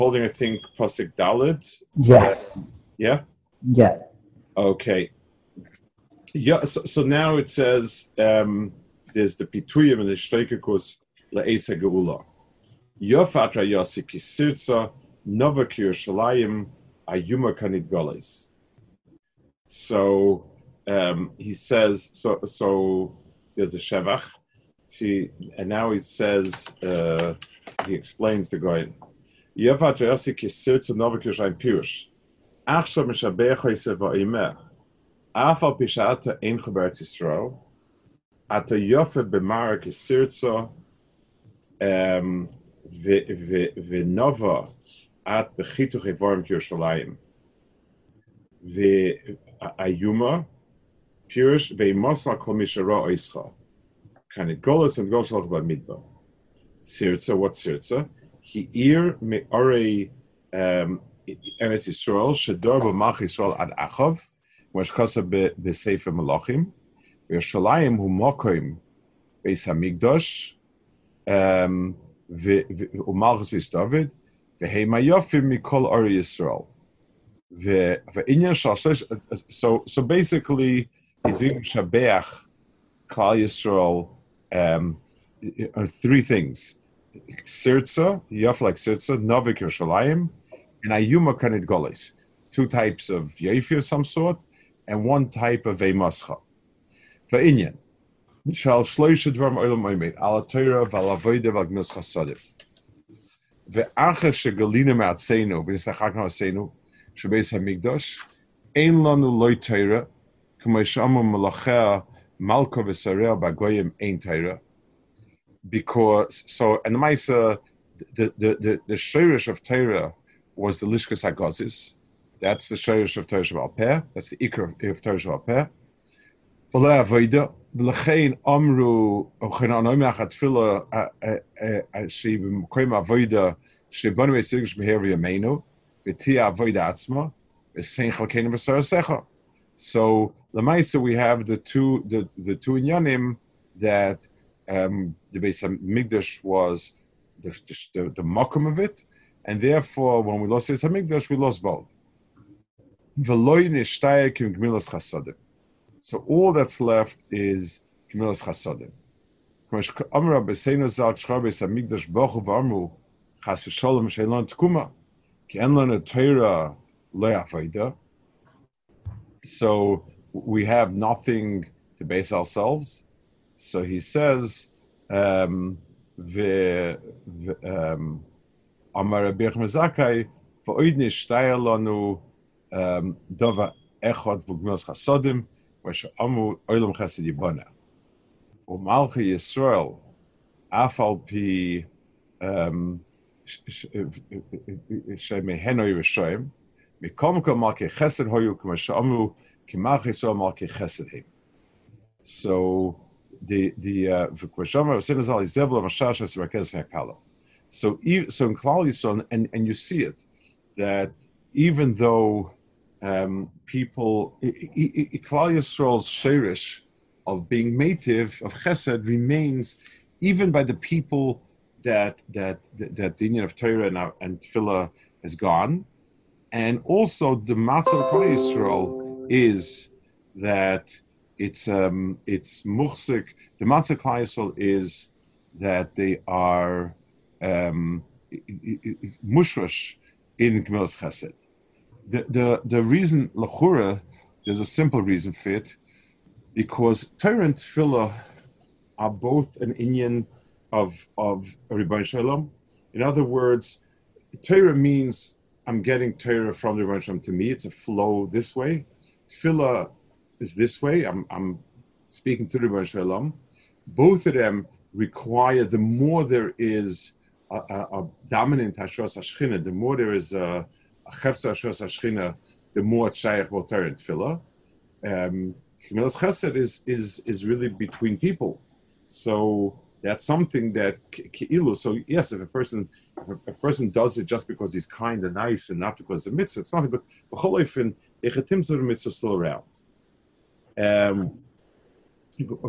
holding, I think, Pasuk Daled. Yeah. Yeah? Yeah. Okay. Yeah, so now it says there's the Pituyim and the Shteikikus La'esa Geula. Yofatra Yossi Kisirtza Nova Yerushalayim Ayuma Kanid Goles. So he says, so there's the Shevach, and now it says, he explains the Goyen. Yofatra Yossi Kisirtza Nova Yerushalayim Pirush. Achshav Mishabech Hoyse Va'imeh. Afal Pishata Ein Chaber Tisro. Ata Yofe B'Mara Kisirtza. V'nova at b'chituch evorim Yerushalayim v'ayuma pirush v'imosla kol mishara oischa kanit golas and golas halach b'midbar sirtza. What sirtza? Hi'ir me'orei Eretz Yisrael shedor b'mach Yisrael ad achav v'ashkasa b'sefer Malachim v'Yerushalayim hu mokoim beis hamikdash Umalchus Beis David, v'heima yofim mikol Ori Yisrael. So basically, he's being shabeach Klal Yisrael on three things: Sirtza, yof like Sirtza, Novik Yerushalayim, and Ayuma Kanid Goles. Two types of yofi of some sort, and one type of Veimascha. V'inyan. Shal shloisha dvarim olam oimed ala Torah v'ala avoda v'gmilas chasadim ve'acher shegalina me'atzeinu v'nisachak ha'atzeinu shebeis hamikdash ein lanu loy Torah k'may shamu malachea malka v'sarea b'goyim ein Torah. Because so and the Maisa the shirish of Torah was the lishkas hagazis. That's the shirish of Torah Sheval Peh. That's the ikar of Torah Sheval Peh. V'la avoda. L'chein amru ochenan oimach atfila she b'mkoim avoda shebanu esigish behavior yameinu v'tia avoda atzma v'sein chalkeinu b'sarasecha. So l'maisa we have the two inyanim that the Beis Hamikdash was the makom of it, and therefore when we lost Beis Hamikdash we lost both. V'loy nishtayek im gmilas chasadim. So all that's left is Gemilas Chasadim. Amra b'seina zal shchar Beis Hamikdash bochu v'amru chas v'sholem she'elon tkuma ki en lana Torah lo avoda. So we have nothing to base ourselves. So he says, Amar Rabbi Yochanan Zakkai v'oid nishtaya lanu dava echad v'gemilas Chasadim Amu Olam Chesed Yibana. Umalchi Yisrael Afal Pi Shemeheno Yerushalayim Mikom Kom Malki Chesed Hoyu K'Masha Amu Kimalchi Yisrael Malki Chesed Him. So the V'Kvashama Sinazal Yizevla Mashash Esrakez V'Hekala. So in Klal Yisrael, and you see it that even though people, Klal Yisrael's sherish of being native of Chesed remains even by the people that the union of Torah and Tefillah is gone, and also the matzah of Klal Yisrael is that it's muchzik. The matzah of Klal Yisrael is that they are mushrash in Gemilas Chesed. The reason l'chura, there's a simple reason for it, because Torah and Tefillah are both an inyan of Rebbeinu Shalom. In other words, Torah means I'm getting Torah from the Rebbeinu Shalom to me. It's a flow this way. Tefillah is this way. I'm speaking to the Rebbeinu Shalom. Both of them require, the more there is a dominant Hashras Hashchina, the more there is a Chefza Hashras Hashchina, the more it's Shaykh both Torah and Tefillah. Gemilas Chesed is really between people. So that's something that Ke'ilu. So yes, if a person does it just because he's kind and nice and not because of mitzvah, it's nothing. But b'chol echetim zor mitzvah still around.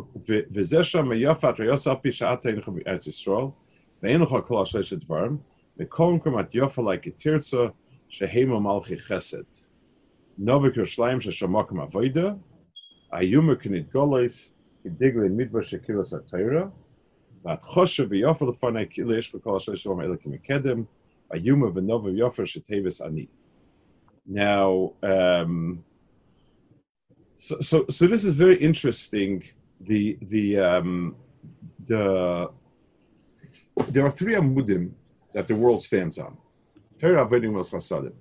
V'zeh sham yafat reyosah pi sha'at eincha b'Eretz Yisrael ve'einocha kol ha'shleishet dvarim Mekolm Kamat Yofa like a Tirza, Shehema Malchi Chesed. Novik Yerushalayim Sheshamakim Avoida, Ayuma Knit Golis, Idigle Midbar Shekila Satira, Vat Choshev Yofa Lefanai Kilish V'Kol Sheshavam Elikim Kedem, Ayuma V'Nova Yofa Shetevis Ani. Now, so this is very interesting. There are three amudim that the world stands on. Torah, Avodim, Chasadim.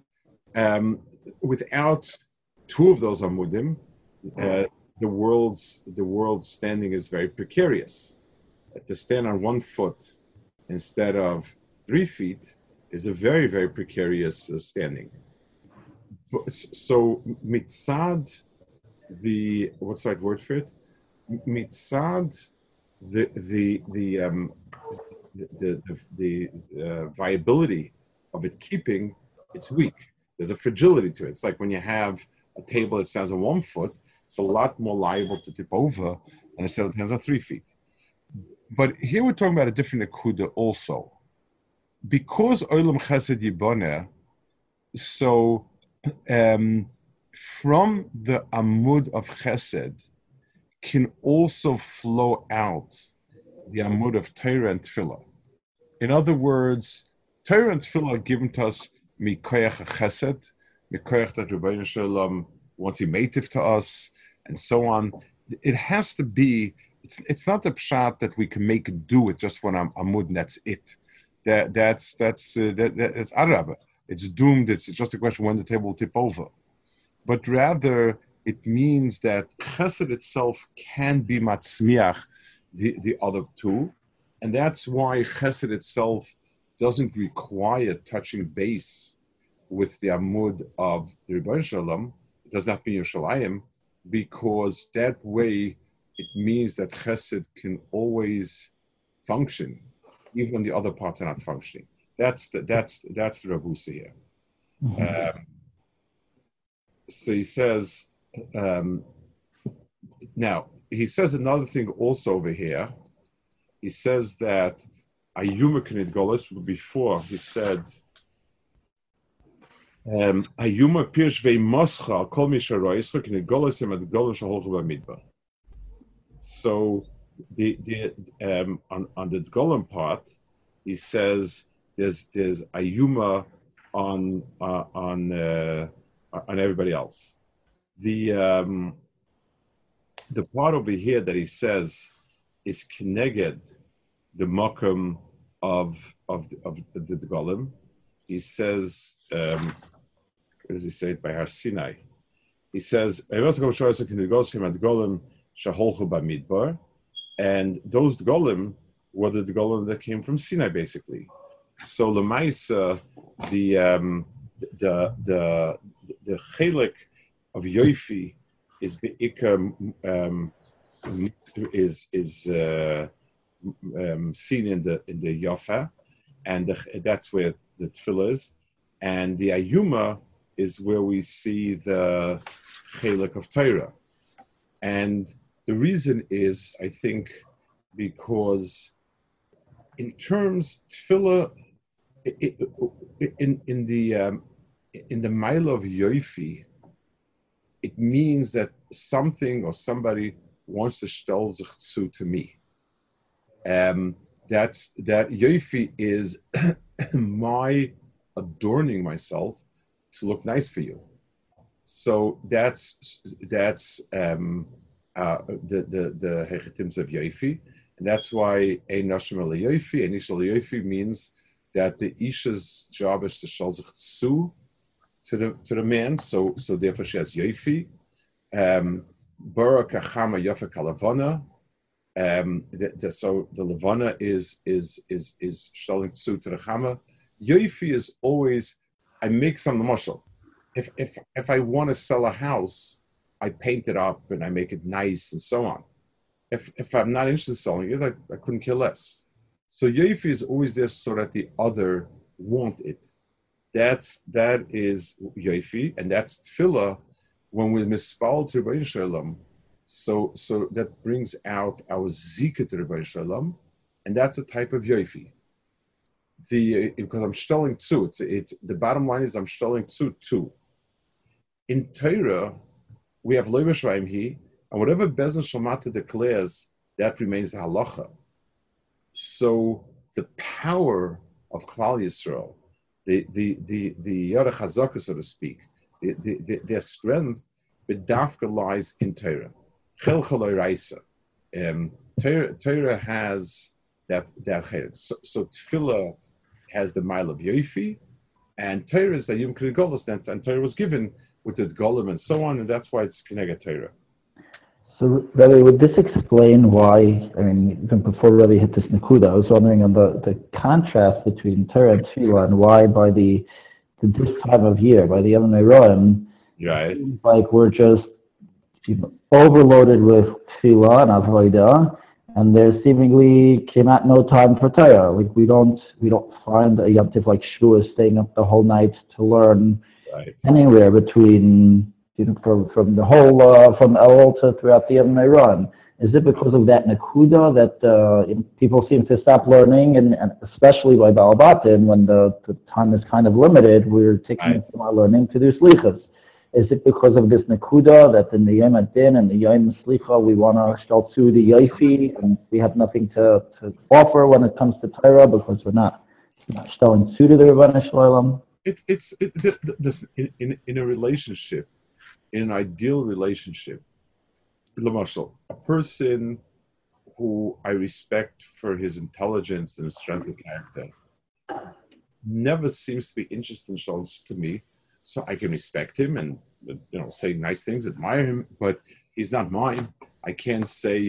Without two of those amudim, the world's standing is very precarious. To stand on 1 foot instead of 3 feet is a very, very precarious standing. So mitzad, what's the right word for it? Mitzad, the viability of it keeping, it's weak. There's a fragility to it. It's like when you have a table that stands on 1 foot, it's a lot more liable to tip over than a table that stands on 3 feet. But here we're talking about a different akuda also. Because Olam Chesed Yiboneh, so from the Amud of Chesed can also flow out the Amud of Torah and Tefillah. In other words, Torah and Tefillah are given to us Mikoyach Chesed, Mikoyach that Rebbeinu Shalom wants He mative to us, and so on. It has to be. It's not the pshat that we can make do with just one Amud and that's it. That's Arab. It's doomed. It's just a question when the table will tip over. But rather, it means that Chesed itself can be matzmiach the other two, and that's why Chesed itself doesn't require touching base with the Amud of the Rebbeinu Shalom. It does not mean Yerushalayim, because that way it means that Chesed can always function, even when the other parts are not functioning. That's the Rabusa here. Mm-hmm. So he says, now he says another thing also over here. He says that Ayuma Knit Golos, before he said Ayuma Pirsh Vei Moscha Kol Misharois Knit Golos Em Ad Golos Shaholchu B'Midbar. So the on the Golem part, he says there's Ayuma on everybody else. The part over here that he says is Kneged, the Mokum of the Golem. He says, where does he say it? By Har Sinai. He says, and those Golem were the Golem that came from Sinai, basically. So Lemaisa, the chelik of Yoifi is seen in the Yofa, and that's where the Tefillah is, and the Ayuma is where we see the chelik of Torah, and the reason is, I think, because in terms Tefillah in the mile of Yoifi, it means that something or somebody wants to stel sich zu to me. That Yoifi is my adorning myself to look nice for you. So that's the hechetims of Yoifi, and that's why ein nashim el Yoifi, ein ish el Yoifi means that the Isha's job is to shel sich zu to the man, so therefore she has Yoifi. Bara kachama yofa kalavana. So the Levana is showing zu to the Chama. Yoifi is always, I make some mashal. If I want to sell a house, I paint it up and I make it nice and so on. If I'm not interested in selling it, I couldn't care less. So Yoifi is always there so that the other want it. That is Yoifi, and that's Tefillah when we mispal to Rebbeinu Shalom. So that brings out our zika to Rebbeinu Shalom, and that's a type of Yoifi. because I'm stelling two. It's the bottom line is I'm stelling two. In Torah, we have Lo Yishraim He, and whatever Bezdin Shalmata declares, that remains the halacha. So the power of Klal Yisrael, the Yoreh Chazaka, so to speak, their strength, bedafka lies in Torah. Chel Chaloi Raisa. Torah has that so Tefillah has the mile of Yofi, and Torah is the Yom K'Golos, and Torah was given with the Golem and so on, and that's why it's Kenega Torah. So, Rabbi, would this explain why, I mean, even before Rabbi hit this Nakuda, I was wondering on the contrast between Torah and Tefillah, and why by this time of year, by the Yom Neroim, right, it seems like we're just overloaded with Tefillah and Avodah, and there seemingly came out no time for Torah. Like we don't find a Yom Tov like Shavuos staying up the whole night to learn anywhere between from the whole from Elul to throughout the Yom Run. Is it because of that Nakuda that people seem to stop learning, and especially by Baal Batim when the time is kind of limited, we're taking from our learning to do slichas? Is it because of this Nakuda that in the Yom Adin and the Yom Slicha we want to shaltzu the Yofi and we have nothing to offer when it comes to Torah because we're not shtelling to the Rebbeinu Shalom? In a relationship, in an ideal relationship, a person who I respect for his intelligence and his strength of character never seems to be interested in shals to me. So I can respect him and say nice things, admire him, but he's not mine. I can't say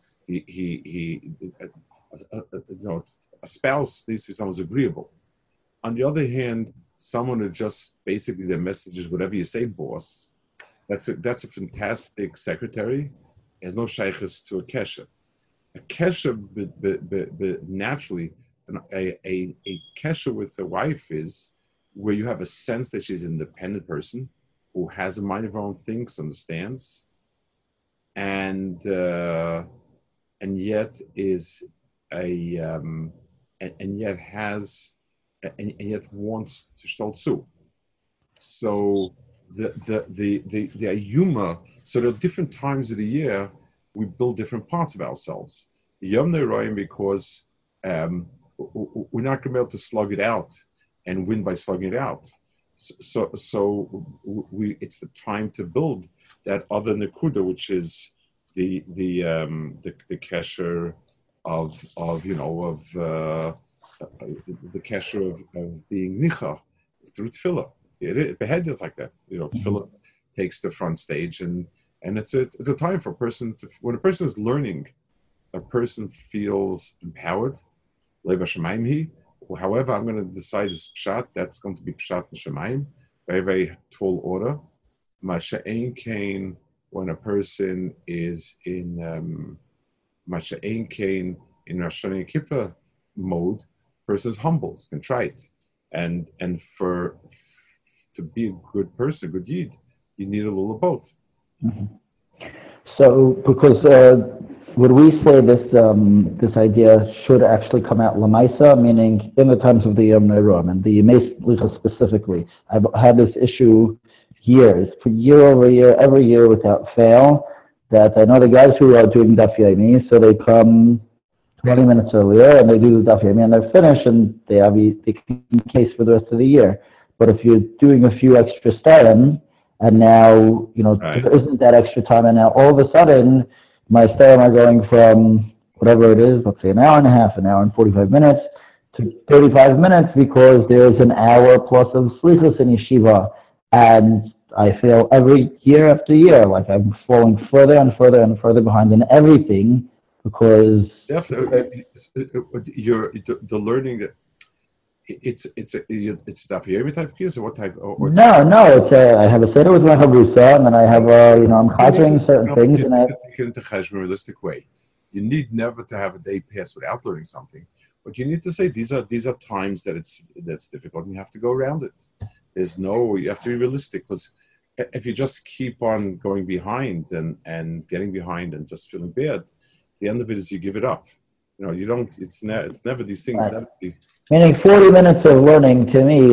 a spouse needs to be someone who's agreeable. On the other hand, someone who just basically their message is whatever you say, boss. That's a fantastic secretary. He has no shaykhs to a kesha. A kesha, naturally, a kesha with a wife is where you have a sense that she's an independent person who has a mind of her own, thinks, understands, and yet is and yet has and yet wants to shtaltzu. So the ayuma. So there are different times of the year we build different parts of ourselves. Yom Neroim because we're not going to be able to slug it out and win by slugging it out. So it's the time to build that other nekuda, which is the kesher of the kesher of being nicha through tefillah. Behead is like that. Tefillah takes the front stage, and it's a time for a person to, when a person is learning, a person feels empowered. Leba Shemaim he. However, I'm going to decide is pshat. That's going to be pshat Shemaim, very very tall order. Masha'ein kain when a person is in Masha'ein kain in Rosh Hashanah Kippur mode, person is humble, is contrite, and to be a good person, good yid, you need a little of both. Mm-hmm. So, because would we say this idea should actually come out lamaisa, meaning in the times of the Yom Neroim and the Yemei Slicha specifically? I've had this issue for year over year, every year without fail, that I know the guys who are doing Daf Yomi, so they come 20 minutes earlier and they do the Daf Yomi and they're finished and they can be case for the rest of the year. But if you're doing a few extra starim, and now, there isn't that extra time, and now all of a sudden, my starim are going from whatever it is, let's say an hour and a half, an hour and 45 minutes, to 35 minutes because there's an hour plus of slichus in yeshiva. And I feel every year after year like I'm falling further and further and further behind in everything because... Definitely. The learning that... It's Daf Yomi type of or what type? No. I have a seder with my chavrusa, and then I have I'm chazing certain things, and I take it into cheshbon in a realistic way. You need never to have a day pass without learning something, but you need to say these are times that's difficult, and you have to go around it. You have to be realistic, because if you just keep on going behind and getting behind and just feeling bad, the end of it is you give it up. You don't. It's never these things. Right. Never. Meaning 40 minutes of learning to me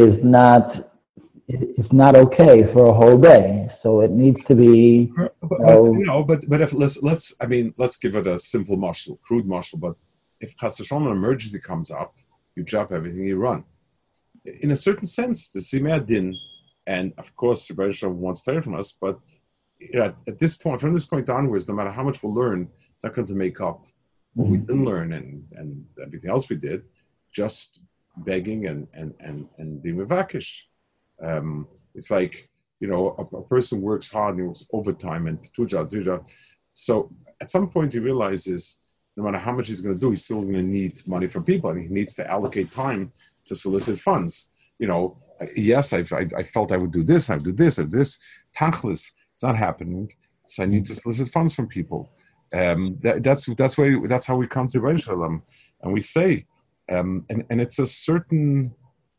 is not okay for a whole day. So it needs to be, But if let's give it a simple marshal, crude marshal. But if Chas v'Shalom an emergency comes up, you drop everything, you run. In a certain sense, the Simei Din, and of course, the Rebbe Shalom wants to hear from us. But at this point, from this point onwards, no matter how much we'll learn, it's not going to make up what we didn't learn and everything else we did. Just begging and being mevakish. It's like, a person works hard and he works overtime and 2 jobs, 3 jobs. So at some point he realizes no matter how much he's going to do, he's still going to need money from people, and he needs to allocate time to solicit funds. Yes, I felt I would do this, I would do this, Tachlis, it's not happening, so I need to solicit funds from people. That's how we come to Rebbe Shalom, and we say, and it's a certain.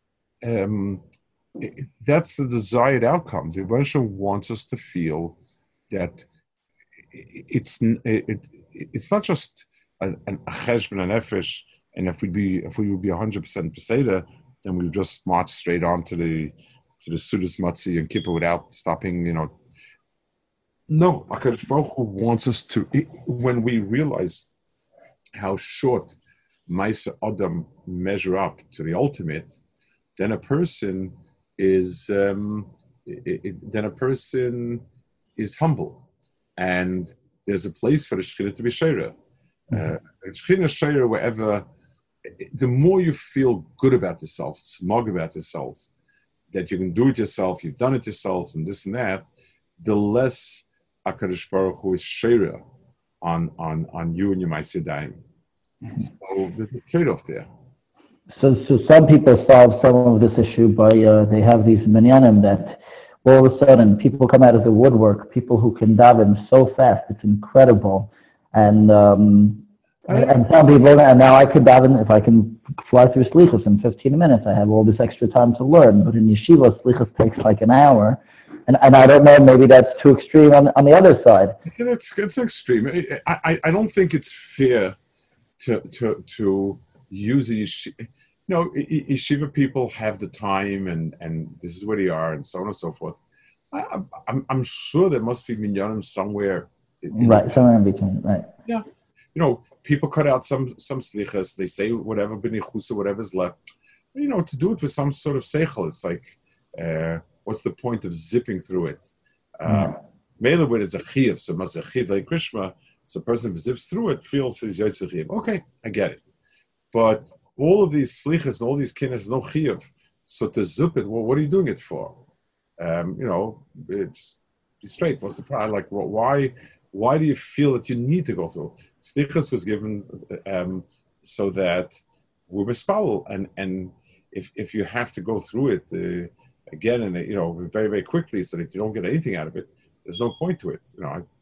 That's the desired outcome. The Rebbe Shalom wants us to feel that it's not just an cheshbon and nefesh, and if we would be 100% peseda, then we would just march straight on to the Sudas Matzi and Kippur without stopping. No, HaKadosh Baruch Hu wants us to. When we realize how short Maisa Adam measure up to the ultimate, then a person is humble, and there's a place for the Shekhinah to be Sheira. Shekhinah Sheira wherever. The more you feel good about yourself, smug about yourself, that you can do it yourself, you've done it yourself, and this and that, the less HaKadosh Baruch Hu is Sheira on you and your Maaseh Yadayim. So there's a trade-off there. So some people solve some of this issue by they have these minyanim that all of a sudden people come out of the woodwork, people who can daven so fast, it's incredible. And some people, and now I could daven, if I can fly through Slichus in 15 minutes, I have all this extra time to learn. But in Yeshiva, Slichus takes like an hour. And I don't know, maybe that's too extreme on the other side. It's extreme. I don't think it's fair to use a yeshiva. Yeshiva people have the time, and this is where they are, and so on and so forth. I'm sure there must be minyanim somewhere. Right, somewhere in between, right. Yeah. People cut out some slichas, they say whatever, b'nichusa, whatever's left. To do it with some sort of seichel, it's like, what's the point of zipping through it? Mainly when it's a chiyuv, so mas a chiyuv like Krishma, so a person who zips through it feels his yotze chiyuv. Okay, I get it. But all of these slichas and all these kinnas, no chiyuv. So to zip it, well, what are you doing it for? Just be straight. What's the problem? Like, why do you feel that you need to go through? Slichas was given so that we're mispal, and if you have to go through it again and very, very quickly, so that you don't get anything out of it, there's no point to it.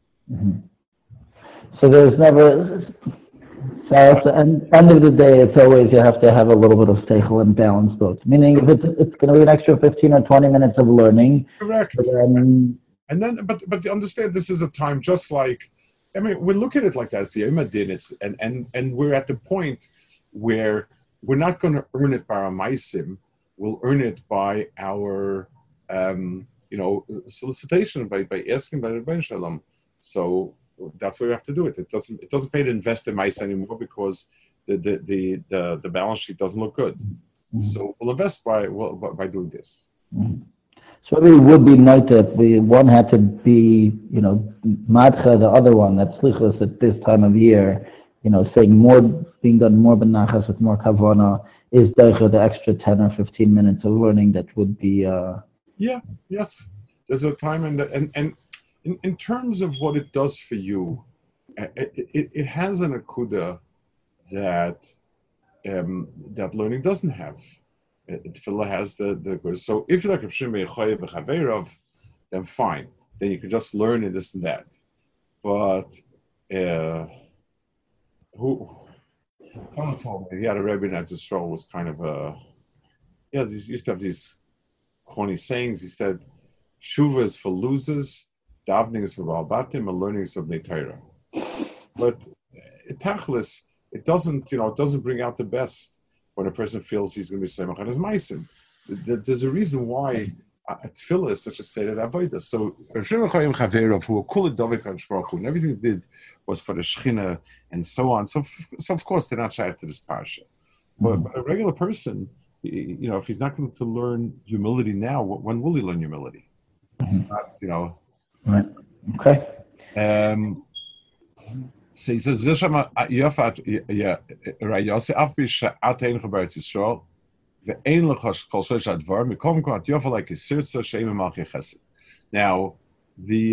So there's never. So at the end of the day, it's always you have to have a little bit of seichel and balance both. Meaning, if it's going to be an extra 15 or 20 minutes of learning. Correct. But you understand, this is a time just like. We look at it like that. It's the Yom Adin, and we're at the point where we're not going to earn it by our maisim. We'll earn it by our, solicitation, by asking by the Rebbe Shalom. So that's where we have to do it. It doesn't pay to invest in mice anymore because the balance sheet doesn't look good. Mm-hmm. So we'll invest by doing this. Mm-hmm. So it would be nice if one had to be, madcha, the other one, that's slichus at this time of year, saying more, being done more benachas with more kavana, is the extra 10 or 15 minutes of learning that would be... Yes. There's a time, and in terms of what it does for you, it has an akuda that learning doesn't have. Tefillah has the good. So if you're like Rav Shimon Yochai b'Chaveirav, then fine. Then you can just learn and this and that. But someone told me he had a Rebbe in Eretz was kind of he used to have these corny sayings. He said, "Shuva is for losers, davening is for Baal Batim, and learning is for Bnei Torah." But Tachlis, it doesn't, it doesn't bring out the best when a person feels he's going to be Semach on his Meisim. There's a reason why Tefillah is such a seder avodah. So Rav Shimon Chaim Chaverov, who were kula dovek HaKadosh Baruch Hu, and everything they did was for the Shechina and so on. So of course they're not shy to this parsha. But a regular person, if he's not going to learn humility now, when will he learn humility? It's not, Right. Okay. So he says, right, Yossi, af bisha atein chaberetz Yisrael, ve'ein lecha kol shlosh advar, mikom kom at yofa like Sirtza she'im malchei chesed. Now, the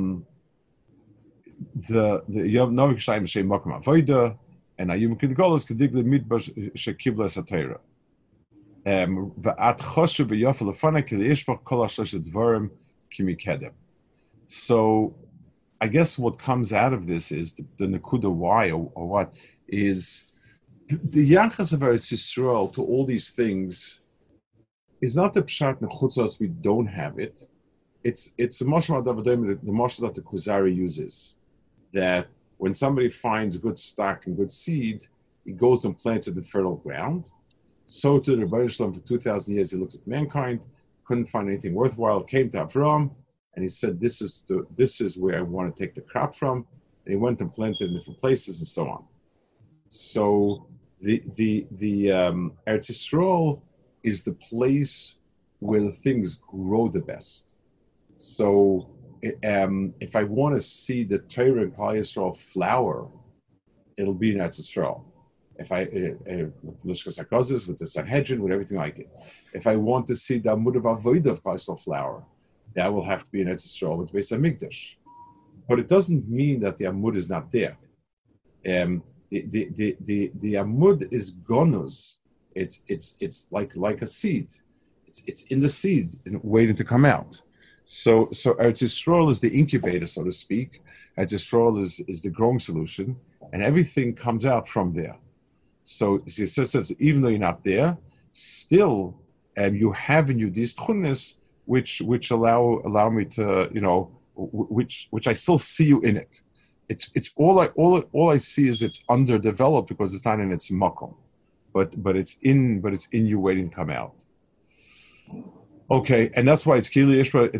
Yom Novik Shlaim she'im makom avoida, and Ayum Kidgolos Kedig LeMidbar she'kibla satira. Ve'at choshu be'yofa lefana ki le'ishbach kol ha'shlosh advarim kimi kedem. So, I guess what comes out of this is the Nakuda why or what is the Yachas of Eretz Yisrael to all these things is not the Pshat Nechutzos we don't have it. It's a mashma the mashma that the Kuzari uses, that when somebody finds good stock and good seed, he goes and plants it in fertile ground. So to the Rebbeinu Shalom for 2,000 years he looked at mankind, couldn't find anything worthwhile, came to Avram, and he said, "This is where I want to take the crop from." And he went and planted in different places and so on. So the Eretz Yisrael is the place where the things grow the best. So if I want to see the Torah and Klal Yisrael flower, it'll be in Eretz Yisrael. If I with the Lishkas HaKazis, with the Sanhedrin, with everything like it. If I want to see the Amud of Avodah of Klal Yisrael flower, that will have to be in Eretz Yisrael with Beis Hamikdash. But it doesn't mean that the Amud is not there. The Amud is gonus. It's like a seed. It's in the seed and waiting to come out. So Eretz Yisrael is the incubator, so to speak. Eretz Yisrael is the growing solution, and everything comes out from there. So it says even though you're not there, still you have in you these tchunas which allow me to, which I still see you in it. It's all I see is it's underdeveloped because it's not in its makom, but it's in you waiting to come out. Okay, and that's why it's kili ishra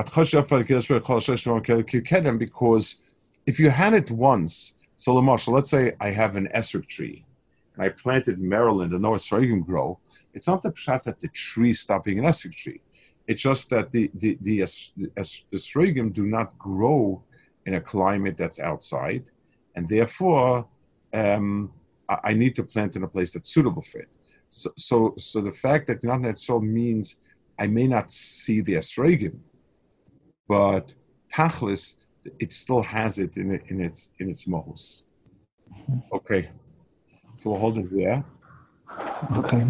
because if you had it once, so let's say I have an esrog tree and I planted in Maryland and no esrogim grow. It's not the pshat that the tree stopped being an esrog tree. It's just that the esrogim do not grow in a climate that's outside, and therefore I need to plant in a place that's suitable for it. So the fact that not necessarily means I may not see the esrogim, but tachlis it still has it in its mohus. Okay, so we'll hold it there. Okay.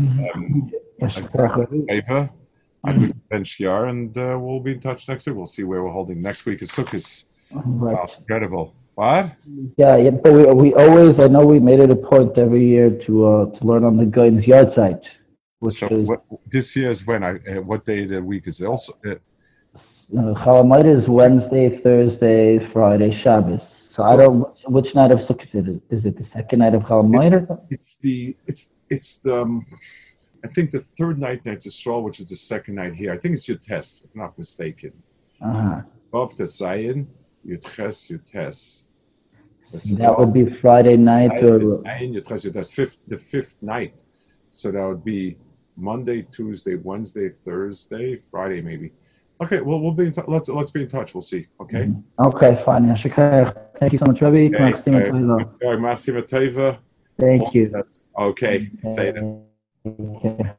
I'm with Ben Shiar, and we'll be in touch next week. We'll see where we're holding. Next week is Sukkot. Right. Wow, incredible. What? Yeah, but we always, I know we made it a point every year to learn on the Goin's yard site. This year is when? What day of the week is it also? Chalamayit is Wednesday, Thursday, Friday, Shabbos. So I don't. Which night of Sukkot is it? Is it the second night of Chalamayit? It's the I think the third night Yisrael, which is the second night here. I think it's Yutes, if I'm not mistaken. Above Tesayin, Yutes. That would be Friday night or that's the fifth night. So that would be Monday, Tuesday, Wednesday, Thursday, Friday, maybe. Okay, well we'll be in touch. Let's be in touch. We'll see. Okay. Okay, fine. Thank you so much, Rabbi. Thank you. Thank you. Okay. Say that. Okay.